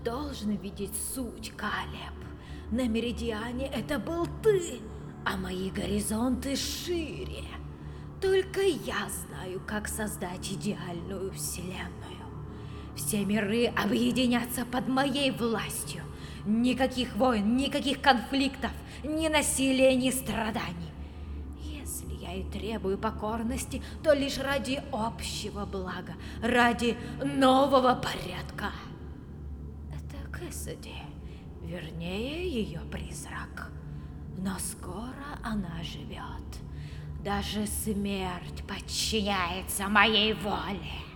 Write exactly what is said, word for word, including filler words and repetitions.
должен видеть суть, Калеб. На Меридиане это был ты, а мои горизонты шире. Только я знаю, как создать идеальную вселенную. Все миры объединятся под моей властью. Никаких войн, никаких конфликтов, ни насилия, ни страданий. Если я и требую покорности, то лишь ради общего блага, ради нового порядка. Это Кэссиди, вернее, ее призрак. Но скоро она живет. Даже смерть подчиняется моей воле.